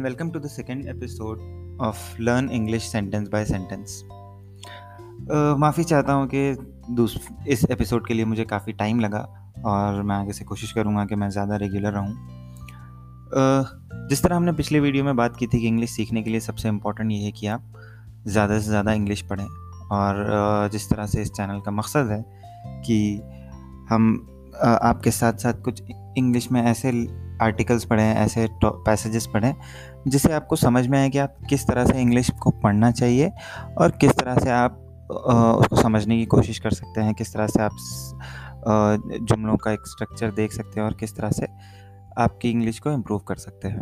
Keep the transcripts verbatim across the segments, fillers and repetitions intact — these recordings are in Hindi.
welcome to the second episode of Learn English Sentence by Sentence. uh, माफ़ी चाहता हूँ कि दूस इस एपिसोड के लिए मुझे काफ़ी टाइम लगा और मैं आगे से कोशिश करूँगा कि मैं ज़्यादा रेगुलर रहूँ. uh, जिस तरह हमने पिछले वीडियो में बात की थी कि इंग्लिश सीखने के लिए सबसे इम्पॉर्टेंट ये है कि आप ज़्यादा से ज़्यादा इंग्लिश पढ़ें, और uh, जिस तरह से इस चैनल का मकसद है कि हम uh, आपके साथ साथ कुछ इंग्लिश में ऐसे आर्टिकल्स पढ़ें, ऐसे पैसेजेस पढ़ें जिससे आपको समझ में आए कि आप किस तरह से इंग्लिश को पढ़ना चाहिए और किस तरह से आप आ, उसको समझने की कोशिश कर सकते हैं, किस तरह से आप आ, जुमलों का एक स्ट्रक्चर देख सकते हैं और किस तरह से आपकी इंग्लिश को इम्प्रूव कर सकते हैं.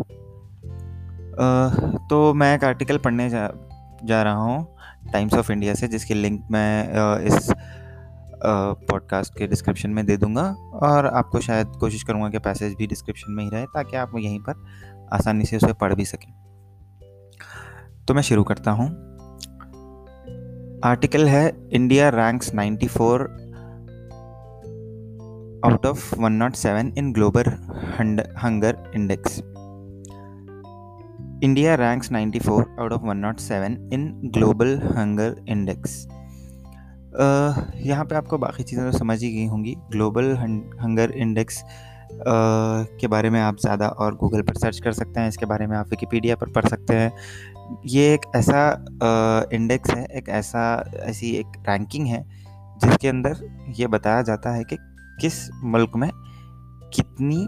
आ, तो मैं एक आर्टिकल पढ़ने जा, जा रहा हूँ टाइम्स ऑफ इंडिया से, जिसकी लिंक मैं आ, इस पॉडकास्ट के डिस्क्रिप्शन में दे दूंगा, और आपको शायद कोशिश करूंगा कि पैसेज भी डिस्क्रिप्शन में ही रहे ताकि आप यहीं पर आसानी से उसे पढ़ भी सकें. तो मैं शुरू करता हूं. आर्टिकल है India ranks ninety four out of one oh seven in global hunger index. India ranks ninety four out of one oh seven in global hunger index. Uh, यहाँ पे आपको बाकी चीज़ें तो समझ ही गई होंगी. ग्लोबल हंगर इंडेक्स uh, के बारे में आप ज़्यादा और गूगल पर सर्च कर सकते हैं, इसके बारे में आप विकिपीडिया पर पढ़ सकते हैं. ये एक ऐसा इंडेक्स uh, है, एक ऐसा ऐसी एक रैंकिंग है जिसके अंदर ये बताया जाता है कि किस मुल्क में कितनी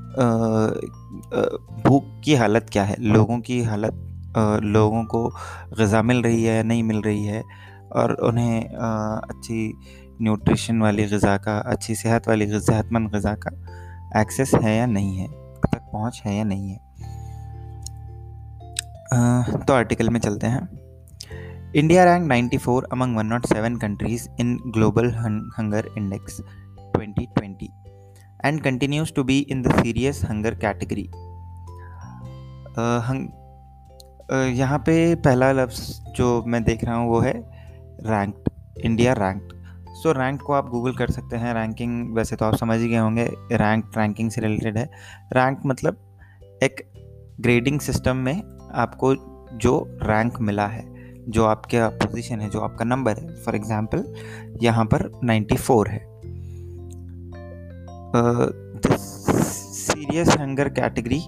भूख uh, uh, की हालत क्या है, लोगों की हालत, uh, लोगों को ग़िज़ा मिल रही है या नहीं मिल रही है, और उन्हें आ, अच्छी न्यूट्रिशन वाली ग़िज़ा का, अच्छी सेहत वाली सेहतमंद ग़िज़ा का एक्सेस है या नहीं है, तक पहुंच है या नहीं है. आ, तो आर्टिकल में चलते हैं. India rank ninety four among one oh seven countries in global hunger index twenty twenty and continues to be in the serious hunger category. यहाँ पे पहला लफ्ज़ जो मैं देख रहा हूँ वो है ranked. India ranked. So rank को आप गूगल कर सकते हैं. रैंकिंग वैसे तो आप समझ ही गए होंगे, रैंक रैंकिंग से रिलेटेड है. रैंक मतलब एक ग्रेडिंग सिस्टम में आपको जो रैंक मिला है, जो आपका पोजीशन है, जो आपका नंबर है. फॉर एग्जांपल यहाँ पर नाइंटी फोर है. सीरियस हंगर कैटेगरी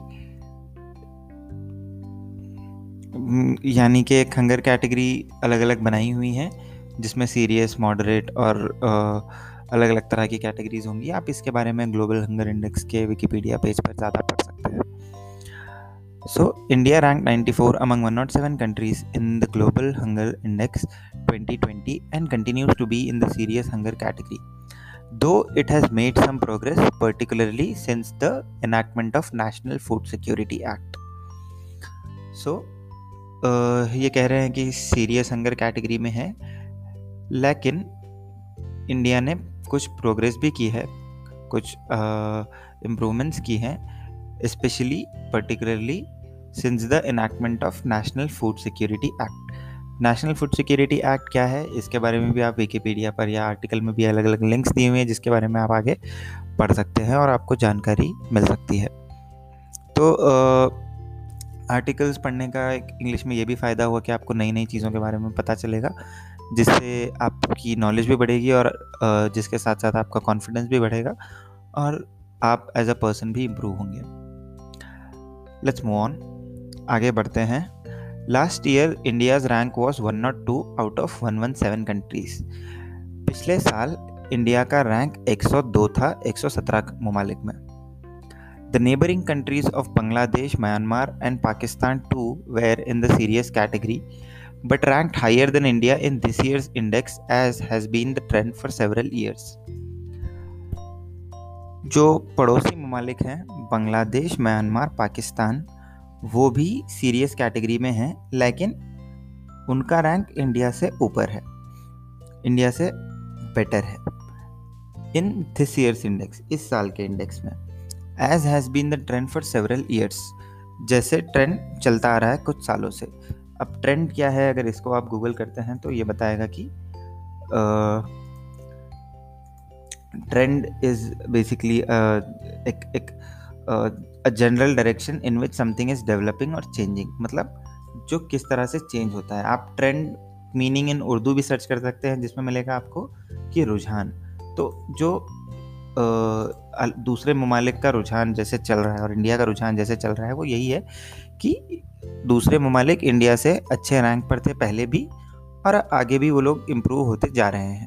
यानी कि एक हंगर कैटेगरी अलग अलग बनाई हुई है जिसमें सीरियस, मॉडरेट और अलग अलग तरह की कैटेगरीज होंगी. आप इसके बारे में ग्लोबल हंगर इंडेक्स के विकिपीडिया पेज पर ज़्यादा पढ़ सकते हैं. So India rank ninety four among one oh seven countries in the global hunger index twenty twenty and continues to be in the serious hunger category, though it has made some progress, particularly since the enactment of National Food Security Act. So uh, ये कह रहे हैं कि सीरियस हंगर कैटेगरी में है, लेकिन इंडिया ने कुछ प्रोग्रेस भी की है, कुछ इम्प्रूवमेंट्स uh, की हैं, especially particularly since the enactment of national food security act. National food security act क्या है, इसके बारे में भी आप विकिपीडिया पर या आर्टिकल में भी अलग अलग लिंक्स दिए हुए हैं जिसके बारे में आप आगे पढ़ सकते हैं और आपको जानकारी मिल सकती है. तो आर्टिकल्स uh, पढ़ने का एक इंग्लिश में ये भी फ़ायदा हुआ कि आपको नई नई चीज़ों के बारे में पता चलेगा, जिससे आपकी नॉलेज भी बढ़ेगी और uh, जिसके साथ साथ आपका कॉन्फिडेंस भी बढ़ेगा और आप एज अ पर्सन भी इम्प्रूव होंगे. लेट्स मूव ऑन, आगे बढ़ते हैं. Last year India's rank was one oh two out of one one seven countries. पिछले साल इंडिया का रैंक एक सौ दो था एक सौ सत्रह ममालिक में. The neighbouring countries of Bangladesh, Myanmar and Pakistan too were in the serious category but ranked higher than India in this year's index, as has been the trend for several years. जो पड़ोसी ममालिक हैं, बांग्लादेश, म्यांमार, पाकिस्तान, वो भी सीरियस कैटेगरी में हैं, लेकिन उनका रैंक इंडिया से ऊपर है, इंडिया से बेटर है इन दिस ईयर्स इंडेक्स, इस साल के इंडेक्स में. As has been the trend for several years, जैसे ट्रेंड चलता आ रहा है कुछ सालों से. अब ट्रेंड क्या है, अगर इसको आप गूगल करते हैं तो ये बताएगा कि ट्रेंड इज़ बेसिकली एक एक a general direction in which something is developing और चेंजिंग, मतलब जो किस तरह से चेंज होता है। आप ट्रेंड मीनिंग इन उर्दू भी सर्च कर सकते हैं, जिसमें मिलेगा आपको कि रुझान। तो जो आ, दूसरे ममालिक का रुझान जैसे चल रहा है और इंडिया का रुझान जैसे चल रहा है, वो यही है कि दूसरे ममालिक इंडिया से अच्छे रैंक पर थे पहले भी, और आगे भी वो लोग इम्प्रूव होते जा रहे हैं।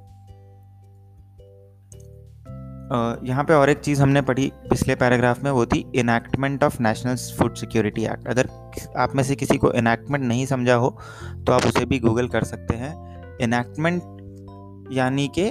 यहाँ पे और एक चीज़ हमने पढ़ी पिछले पैराग्राफ में, वो थी enactment of national food security act. अगर आप में से किसी को इनैक्टमेंट नहीं समझा हो तो आप उसे भी गूगल कर सकते हैं। इनैक्टमेंट यानी कि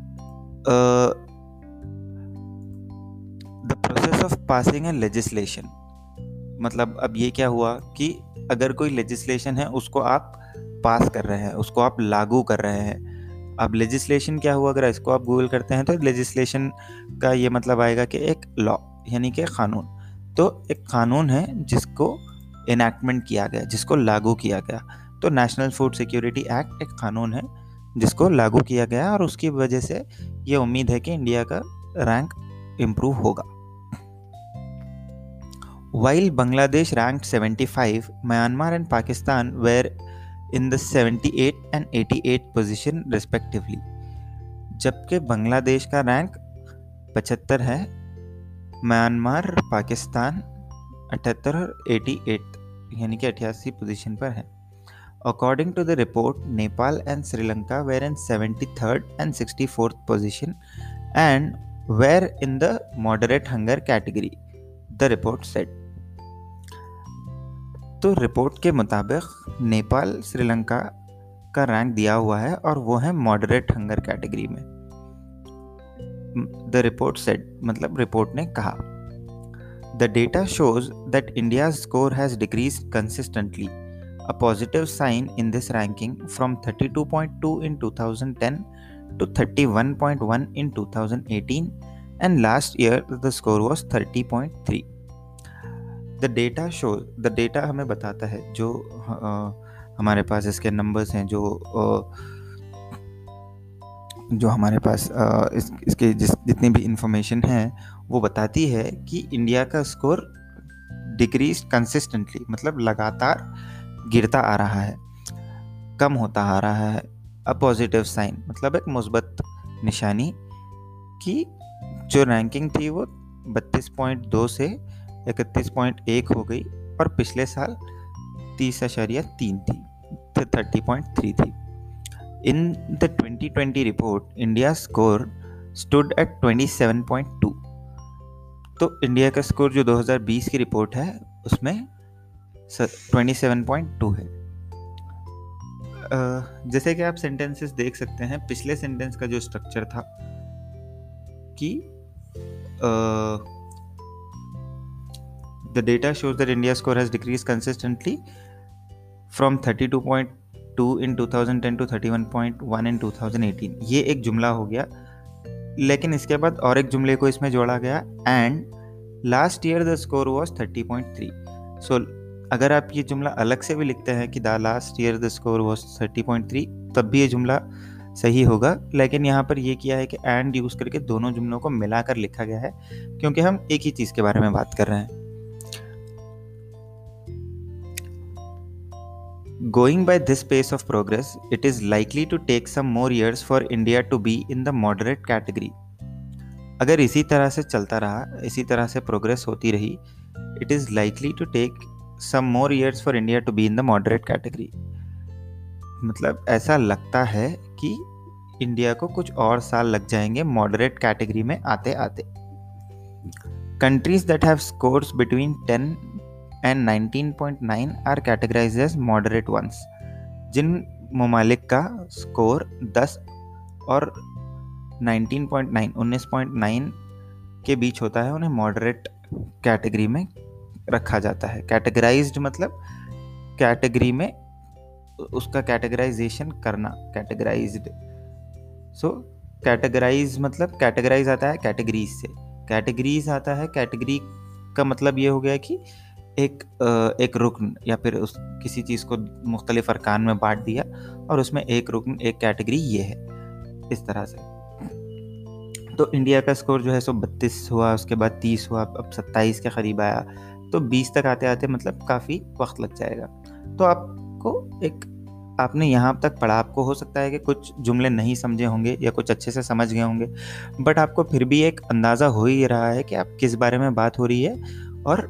the process of passing a legislation. मतलब अब ये क्या हुआ कि अगर कोई लेजिस्लेशन है उसको आप पास कर रहे हैं, उसको आप लागू कर रहे हैं। अब लेजिस्लेशन क्या हुआ, अगर इसको आप गूगल करते हैं तो लेजिस्लेशन का ये मतलब आएगा कि एक लॉ यानी कि कानून। तो एक कानून है जिसको इनैक्टमेंट किया गया, जिसको लागू किया गया। तो नेशनल फूड सिक्योरिटी एक्ट एक कानून है जिसको लागू किया गया, और उसकी वजह से ये उम्मीद है कि इंडिया का रैंक इम्प्रूव होगा। While Bangladesh ranked seventy-five, Myanmar and Pakistan were in the seventy-eight and eighty-eight position respectively. जबकि बांग्लादेश का रैंक पचहत्तर है, म्यांमार पाकिस्तान अठहत्तर और अठासी यानी कि अठासी पोजीशन पर है। According to the report, Nepal and Sri Lanka were in seventy-third and sixty-fourth position and were in the moderate hunger category, the report said. तो रिपोर्ट के मुताबिक नेपाल श्रीलंका का रैंक दिया हुआ है और वो है मॉडरेट हंगर कैटेगरी में। द रिपोर्ट सेड मतलब रिपोर्ट ने कहा, the data shows that India score has decrease consistently, a positive sign in this ranking from thirty-two point two in twenty ten to thirty-one point one in twenty eighteen, and last year the score was thirty point three. The data show the data हमें बताता है, जो आ, हमारे पास इसके नंबर्स हैं, जो आ, जो हमारे पास आ, इस, इसके जिस जितनी भी इंफॉर्मेशन है वो बताती है कि इंडिया का स्कोर डिक्रीज कंसिस्टेंटली, मतलब लगातार गिरता आ रहा है, कम होता आ रहा है। अ पॉजिटिव साइन मतलब एक मुस्बत निशानी कि जो रैंकिंग थी वो बत्तीस पॉइंट दो से इकतीस पॉइंट एक हो गई, और पिछले साल तीस अशारिया तीन थी, तो तीस पॉइंट तीन थी। In the twenty twenty report India score stood at twenty-seven point two। तो इंडिया का स्कोर जो दो हज़ार बीस की रिपोर्ट है उसमें twenty-seven point two है। uh, जैसे कि आप सेंटेंसेस देख सकते हैं, पिछले सेंटेंस का जो स्ट्रक्चर था कि uh, The data shows that India's score has decreased consistently from thirty-two point two in twenty ten to thirty-one point one in twenty eighteen। ये एक जुमला हो गया, लेकिन इसके बाद और एक जुमले को इसमें जोड़ा गया, and last year the score was thirty point three। So अगर आप ये जुमला अलग से भी लिखते हैं कि the last year the score was thirty point three, तब भी ये जुमला सही होगा। लेकिन यहाँ पर ये किया है कि and यूज़ करके दोनों जुमलों को मिलाकर लिखा गया है, क्योंकि हम एक ही चीज़ के बारे में बात कर रहे हैं। Going by this pace of progress, it is likely to take some more years for India to be in the moderate category. अगर इसी तरह से चलता रहा, इसी तरह से प्रोग्रेस होती रही, it is likely to take some more years for India to be in the moderate category. मतलब ऐसा लगता है कि इंडिया को कुछ और साल लग जाएंगे मॉडरेट कैटेगरी में आते आते। Countries that have scores between ten and nineteen point nine are categorized as moderate ones। जिन ममालिक का स्कोर दस और nineteen point nine उन्नीस पॉइंट नौ के बीच होता है, उन्हें मॉडरेट कैटेगरी में रखा जाता है। कैटेगराइज्ड मतलब कैटेगरी में उसका कैटेगराइजेशन करना, कैटेगराइज्ड। सो कैटेगराइज मतलब कैटेगराइज आता है कैटेगरीज से, कैटेगरीज आता है कैटेगरी का मतलब ये हो गया कि एक एक रुकन या फिर उस किसी चीज़ को मुख्तलिफ अरकान में बांट दिया और उसमें एक रुकन एक कैटेगरी ये है, इस तरह से। तो इंडिया का स्कोर जो है सो बत्तीस हुआ, उसके बाद तीस हुआ, अब सत्ताईस के करीब आया, तो बीस तक आते आते मतलब काफ़ी वक्त लग जाएगा। तो आपको एक आपने यहाँ तक पढ़ा, आपको हो सकता है कि कुछ जुमले नहीं समझे होंगे या कुछ अच्छे से समझ गए होंगे, बट आपको फिर भी एक अंदाज़ा हो ही रहा है कि आप किस बारे में बात हो रही है और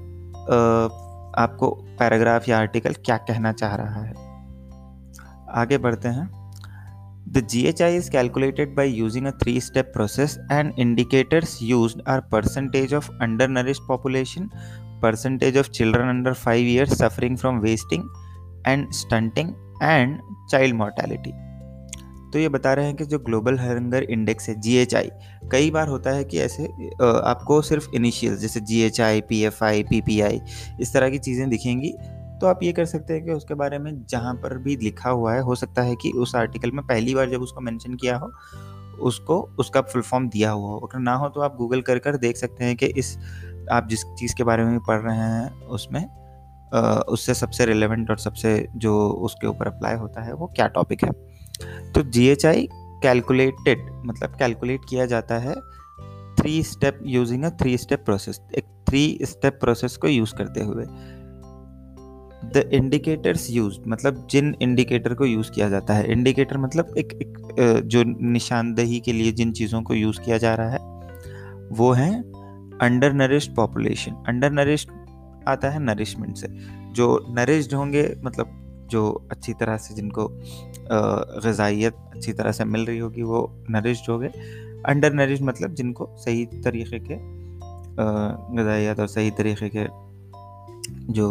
आ, आपको पैराग्राफ या आर्टिकल क्या कहना चाह रहा है। आगे बढ़ते हैं। The G H I is calculated by using a three-step process, and indicators used are percentage of undernourished population, percentage of children under five years suffering from wasting and stunting, and child mortality. तो ये बता रहे हैं कि जो ग्लोबल हंगर इंडेक्स है जी एच आई, कई बार होता है कि ऐसे आपको सिर्फ इनिशियल्स जैसे G H I, P F I, P P I इस तरह की चीज़ें दिखेंगी, तो आप ये कर सकते हैं कि उसके बारे में जहाँ पर भी लिखा हुआ है, हो सकता है कि उस आर्टिकल में पहली बार जब उसको मेंशन किया हो उसको उसका फुल फॉर्म दिया हुआ हो, अगर ना हो तो आप गूगल कर कर देख सकते हैं कि इस आप जिस चीज़ के बारे में पढ़ रहे हैं उसमें उससे सबसे रिलेवेंट और सबसे जो उसके ऊपर अप्लाई होता है वो क्या टॉपिक है। तो जी एच आई कैलकुलेटेड मतलब कैलकुलेट किया जाता है three step using a three step process, एक थ्री स्टेप प्रोसेस को यूज करते हुए। द इंडिकेटर्स यूज मतलब जिन इंडिकेटर को यूज किया जाता है, इंडिकेटर मतलब एक, एक जो निशानदेही के लिए जिन चीज़ों को यूज किया जा रहा है वो है under nourished population. Under nourished आता है नरिशमेंट से, जो नरिश्ड होंगे मतलब जो अच्छी तरह से जिनको ग़िज़ाइयत अच्छी तरह से मिल रही होगी वो नरिश्ड हो गए। अंडर नरिश्ड मतलब जिनको सही तरीके के ग़िज़ाइयत और सही तरीके के जो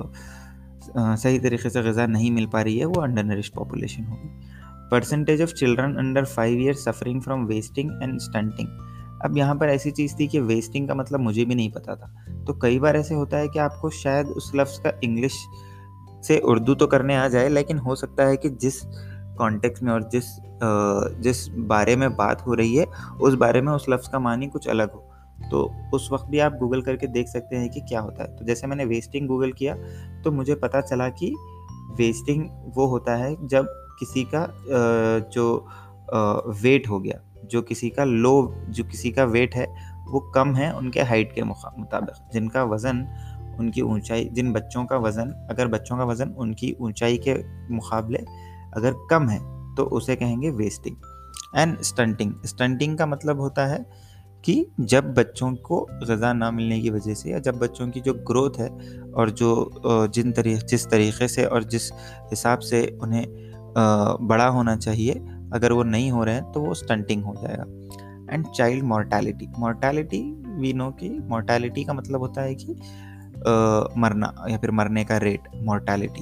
आ, सही तरीके से ग़िज़ा नहीं मिल पा रही है वो अंडर नरिश्ड पॉपुलेशन होगी। Percentage of children under five year suffering from wasting and stunting. अब यहाँ पर ऐसी चीज़ थी कि वेस्टिंग का मतलब मुझे भी नहीं पता था, तो कई बार ऐसे होता है कि आपको शायद उस लफ्ज़ का इंग्लिश से उर्दू तो करने आ जाए, लेकिन हो सकता है कि जिस कॉन्टेक्स्ट में और जिस जिस बारे में बात हो रही है उस बारे में उस लफ्ज़ का मानी कुछ अलग हो, तो उस वक्त भी आप गूगल करके देख सकते हैं कि क्या होता है। तो जैसे मैंने वेस्टिंग गूगल किया तो मुझे पता चला कि वेस्टिंग वो होता है जब किसी का जो वेट हो गया, जो किसी का लो जो किसी का वेट है वो कम है उनके हाइट के मुताबिक, जिनका वज़न उनकी ऊंचाई, जिन बच्चों का वज़न अगर बच्चों का वज़न उनकी ऊंचाई के मुकाबले अगर कम है तो उसे कहेंगे वेस्टिंग। एंड स्टंटिंग, स्टंटिंग का मतलब होता है कि जब बच्चों को ग़िज़ा ना मिलने की वजह से या जब बच्चों की जो ग्रोथ है और जो जिन तरीके जिस तरीके से और जिस हिसाब से उन्हें बड़ा होना चाहिए अगर वो नहीं हो रहे हैं तो वो स्टंटिंग हो जाएगा। And child mortality, mortality we know कि मोर्टालिटी का मतलब होता है कि uh, मरना या फिर मरने का रेट। मोर्टालिटी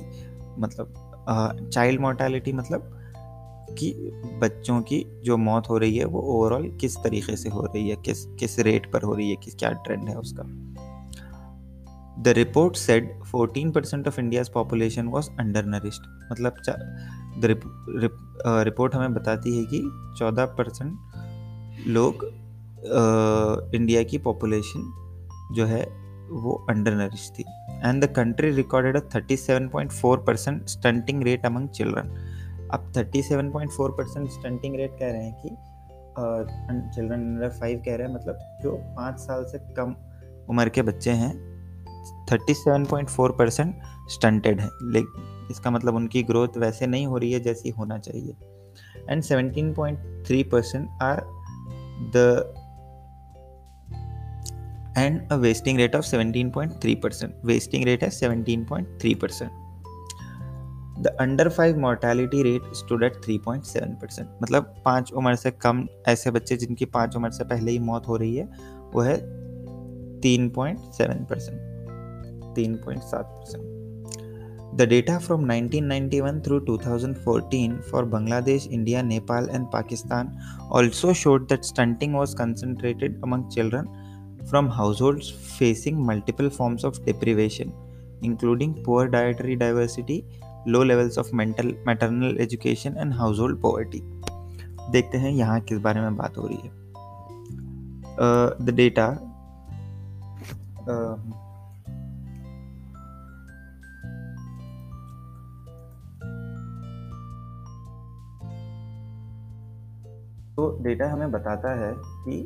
मतलब चाइल्ड uh, मोर्टालिटी मतलब कि बच्चों की जो मौत हो रही है वो ओवरऑल किस तरीके से हो रही है, किस किस रेट पर हो रही है, किस क्या ट्रेंड है उसका। The report said fourteen percent of India's population was under nourished, मतलब द रिपोर्ट हमें बताती है कि चौदह परसेंट लोग इंडिया की पॉपुलेशन जो है वो अंडर नरिश थी। And the country recorded a thirty seven point four percent stunting rate among children. अब thirty seven point four percent stunting rate कह रहे हैं कि चिल्ड्रन अंडर फाइव कह रहे हैं, मतलब जो पाँच साल से कम उम्र के बच्चे हैं thirty seven point four percent stunted है, लेकिन इसका मतलब उनकी ग्रोथ वैसे नहीं हो रही है जैसी होना चाहिए। And seventeen point three percent are the and a wasting rate of seventeen point three percent, wasting rate है seventeen point three percent. The under five mortality rate stood at three point seven percent, मतलब पाँच उम्र से कम ऐसे बच्चे जिनकी पाँच उम्र से पहले ही मौत हो रही है वो है तीन पॉइंट सेवन परसेंट, तीन पॉइंट सात percent. The data from nineteen ninety-one through two thousand fourteen for Bangladesh, India, Nepal and Pakistan also showed that stunting was concentrated among children from households facing multiple forms of deprivation, including poor dietary diversity, low levels of mental maternal education and household poverty. देखते हैं यहाँ किस बारे में बात हो रही है। uh, the data uh, तो डेटा हमें बताता है कि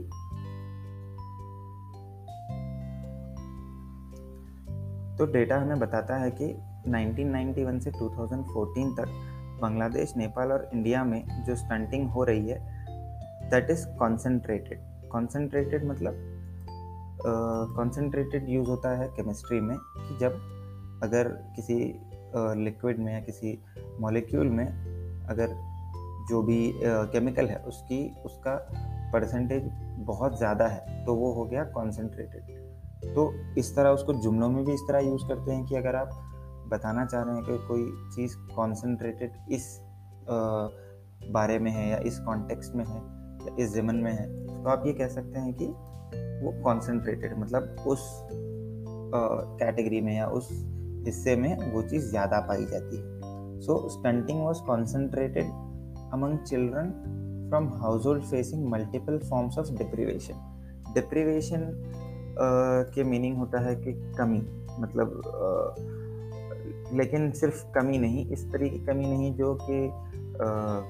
तो डेटा हमें बताता है कि नाइनटीन नाइंटी वन से टू थाउजेंड फोर्टीन तक बांग्लादेश, नेपाल और इंडिया में जो स्टंटिंग हो रही है दैट इज़ कॉन्सेंट्रेटेड। कॉन्सेंट्रेटेड मतलब कॉन्सेंट्रेटेड यूज़ होता है केमिस्ट्री में कि जब अगर किसी लिक्विड uh, में या किसी मॉलिक्यूल में अगर जो भी केमिकल uh, है उसकी उसका परसेंटेज बहुत ज़्यादा है तो वो हो गया कॉन्सेंट्रेटेड। तो इस तरह उसको जुमलों में भी इस तरह यूज़ करते हैं कि अगर आप बताना चाह रहे हैं कि कोई चीज़ कॉन्सेंट्रेटेड इस आ, बारे में है या इस कॉन्टेक्स्ट में है या इस ज़मन में है तो आप ये कह सकते हैं कि वो कॉन्सेंट्रेटेड मतलब उस कैटेगरी में या उस हिस्से में वो चीज़ ज़्यादा पाई जाती है। So stunting was concentrated among children from household facing multiple forms of deprivation. Deprivation के मीनिंग होता है कि कमी, मतलब uh, लेकिन सिर्फ कमी नहीं, इस तरह की कमी नहीं जो कि uh,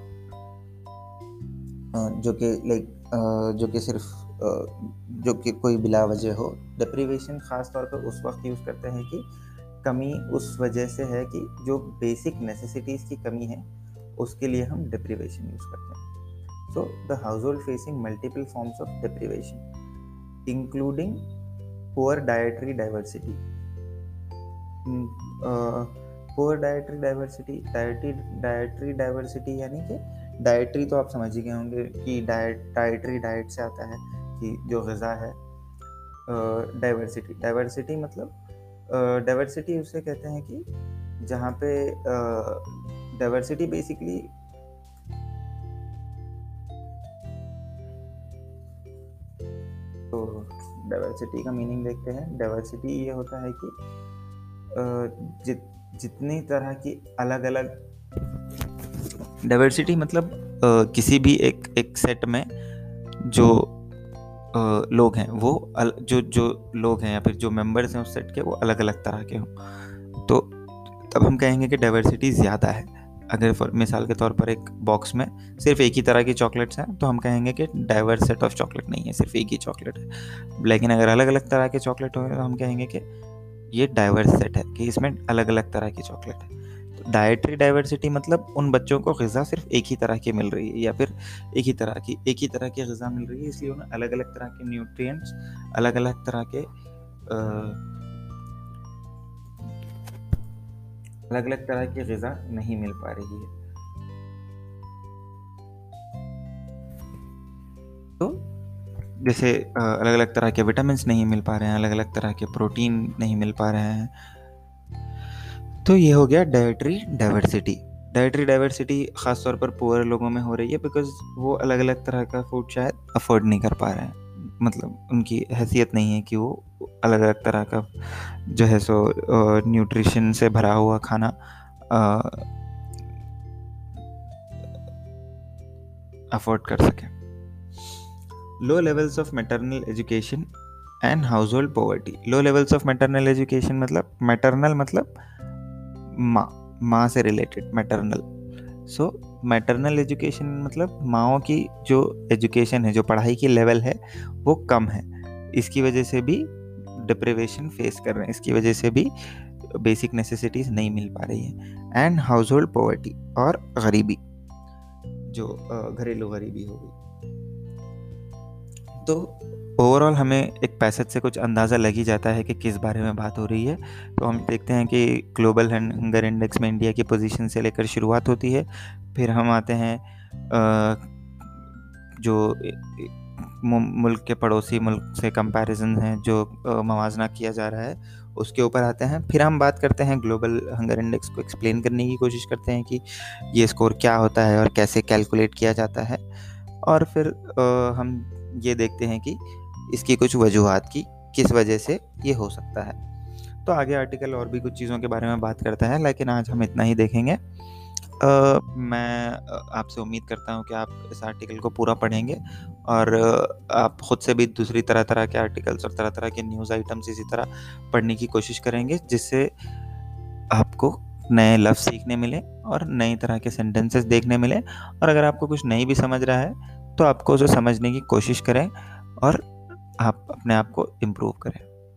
uh, जो कि लाइक uh, जो कि सिर्फ uh, जो कि कोई बिला वजह हो। डिप्रीवेशन ख़ास तौर पर उस वक्त यूज़ करते हैं कि कमी उस वजह से है कि जो बेसिक नेसेसिटीज़ की कमी है उसके लिए हम डिप्रीवेशन यूज़ करते हैं। So the household facing multiple forms of deprivation including poor dietary diversity. uh, poor dietary diversity dietary dietary diversity यानी कि डाइटरी तो आप समझ ही गए होंगे कि डाइट डाइटरी डाइट से आता है कि जो ग़िज़ा है। डाइवर्सिटी uh, डाइवर्सिटी मतलब डाइवर्सिटी uh, उसे कहते हैं कि जहाँ पे डाइवर्सिटी uh, बेसिकली तो डाइवर्सिटी का मीनिंग देखते हैं। डाइवर्सिटी ये होता है कि जित जितनी तरह की अलग अलग, डाइवर्सिटी मतलब किसी भी एक एक सेट में जो लोग हैं वो अल, जो जो लोग हैं या फिर जो मेंबर्स हैं उस सेट के वो अलग अलग तरह के हों तो तब हम कहेंगे कि डाइवर्सिटी ज़्यादा है। अगर फॉर मिसाल के तौर पर एक बॉक्स में सिर्फ एक ही तरह की चॉकलेट्स हैं तो हम कहेंगे कि डाइवर्स सेट ऑफ चॉकलेट नहीं है, सिर्फ एक ही चॉकलेट है। लेकिन अगर अलग अलग तरह के चॉकलेट होंगे तो हम कहेंगे कि ये डाइवर्स सेट है, कि इसमें अलग अलग तरह की चॉकलेट है। तो डाइटरी डाइवर्सिटी मतलब उन बच्चों को ग़िज़ा सिर्फ एक ही तरह की मिल रही है या फिर एक ही तरह की एक ही तरह की ग़िज़ा मिल रही है, इसलिए उन्हें अलग अलग तरह के न्यूट्रिएंट्स, अलग अलग तरह के अलग अलग तरह की ग़िज़ा नहीं मिल पा रही है। तो जैसे अलग अलग तरह के विटामिन्स नहीं मिल पा रहे हैं, अलग अलग तरह के प्रोटीन नहीं मिल पा रहे हैं, तो ये हो गया डाइटरी डाइवर्सिटी। डाइटरी डाइवर्सिटी ख़ास तौर पर पुअर लोगों में हो रही है बिकॉज़ वो अलग अलग तरह का फूड शायद अफोर्ड नहीं कर पा रहे हैं, मतलब उनकी हैसियत नहीं है कि वो अलग अलग तरह का जो है सो न्यूट्रिशन से भरा हुआ खाना अफोर्ड कर सकें। Low levels of maternal education and household poverty. Low levels of maternal education मतलब मैटरनल मतलब माँ माँ से related maternal. So maternal education मतलब माँओं की जो एजुकेशन है, जो पढ़ाई की लेवल है वो कम है, इसकी वजह से भी डिप्रिवेशन फेस कर रहे हैं, इसकी वजह से भी बेसिक नेसेसिटीज़ नहीं मिल पा रही है। एंड हाउस होल्ड पॉवर्टी और गरीबी, जो घरेलू गरीबी हो गई। तो ओवरऑल हमें एक पैसेज से कुछ अंदाज़ा लग ही जाता है कि किस बारे में बात हो रही है। तो हम देखते हैं कि ग्लोबल हंगर इंडेक्स में इंडिया की पोजीशन से लेकर शुरुआत होती है, फिर हम आते हैं जो मुल्क के पड़ोसी मुल्क से कंपैरिजन है जो मवाजना किया जा रहा है उसके ऊपर आते हैं, फिर हम बात करते हैं ग्लोबल हंगर इंडेक्स को एक्सप्लेन करने की कोशिश करते हैं कि ये स्कोर क्या होता है और कैसे कैलकुलेट किया जाता है, और फिर आ, हम ये देखते हैं कि इसकी कुछ वजूहात की किस वजह से ये हो सकता है। तो आगे आर्टिकल और भी कुछ चीज़ों के बारे में बात करता है, लेकिन आज हम इतना ही देखेंगे। आ, मैं आपसे उम्मीद करता हूँ कि आप इस आर्टिकल को पूरा पढ़ेंगे और आप ख़ुद से भी दूसरी तरह तरह के आर्टिकल्स और तरह तरह के न्यूज़ आइटम्स इसी तरह पढ़ने की कोशिश करेंगे, जिससे आपको नए लफ्ज़ सीखने मिले और नई तरह के सेंटेंसेस देखने मिले। और अगर आपको कुछ नहीं भी समझ रहा है तो आपको उसे समझने की कोशिश करें और आप अपने आप को इम्प्रूव करें।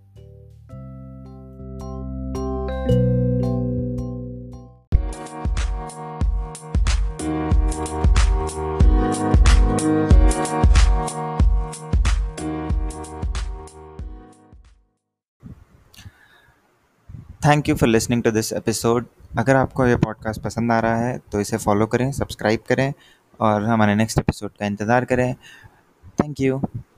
Thank you for listening to this episode. अगर आपको ये पॉडकास्ट पसंद आ रहा है तो इसे फॉलो करें, सब्सक्राइब करें और हमारे नेक्स्ट एपिसोड का इंतज़ार करें। Thank you.